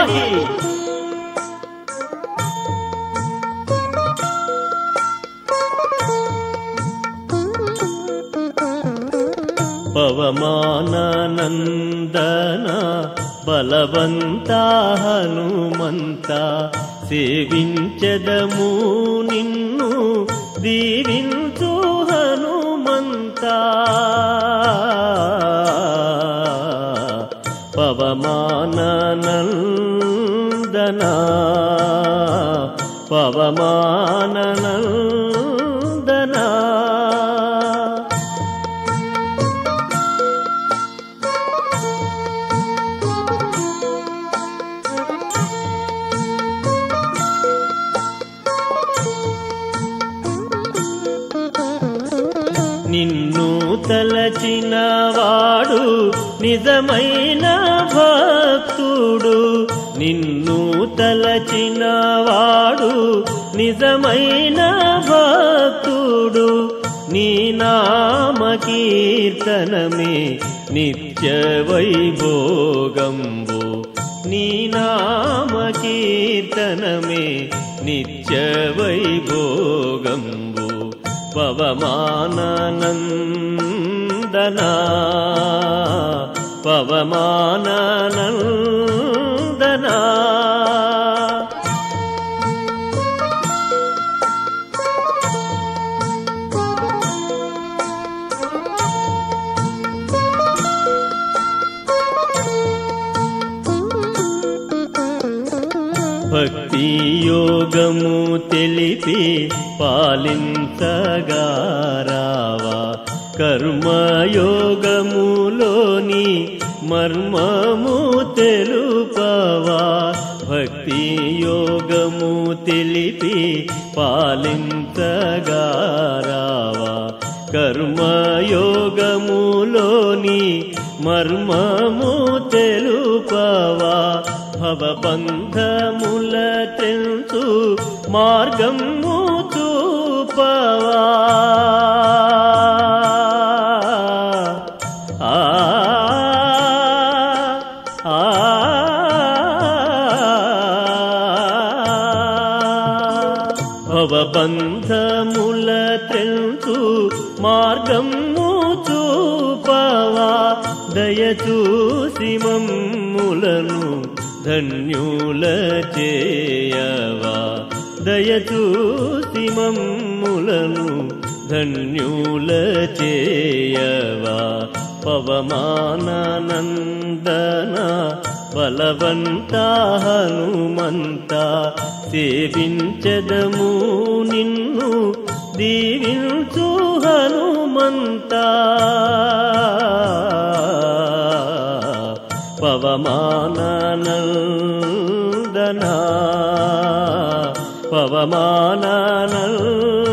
పాహి పవమానందన బలవంత హనుమంత సేవించెదము నిన్ను దీవించు హనుమంత పవమానందన పవమానందన నిన్ను తలచిన వాడు నిజమైన భక్తుడు నిన్ను తలచిన వాడు నిజమైన భక్తుడు నీ నామ కీర్తనమే నిత్య వైభోగంబు నీ నామ కీర్తనమే నిత్య వైభోగంబు పవమానందన పవమానందన భక్తి యోగము తెలిపి పాలించగారావా కర్మయోగములోని మర్మము తెలుపవా భక్తి యోగము తెలిపి పాలించగారావా కర్మయోగములోని మర్మము తెలుపవా భవబంధముల తెంచు మార్గము చూపవా భవబంధముల తెంచు మార్గము చూపవా దయచూసి మమ్ములను ధన్యుల చేయవా దయచూసి మమ్ములను ధన్యుల చేయవా పవమానందన బలవంత హనుమంత సేవించెదము నిన్ను దీవించు హనుమంత పవమానందన పవమానందన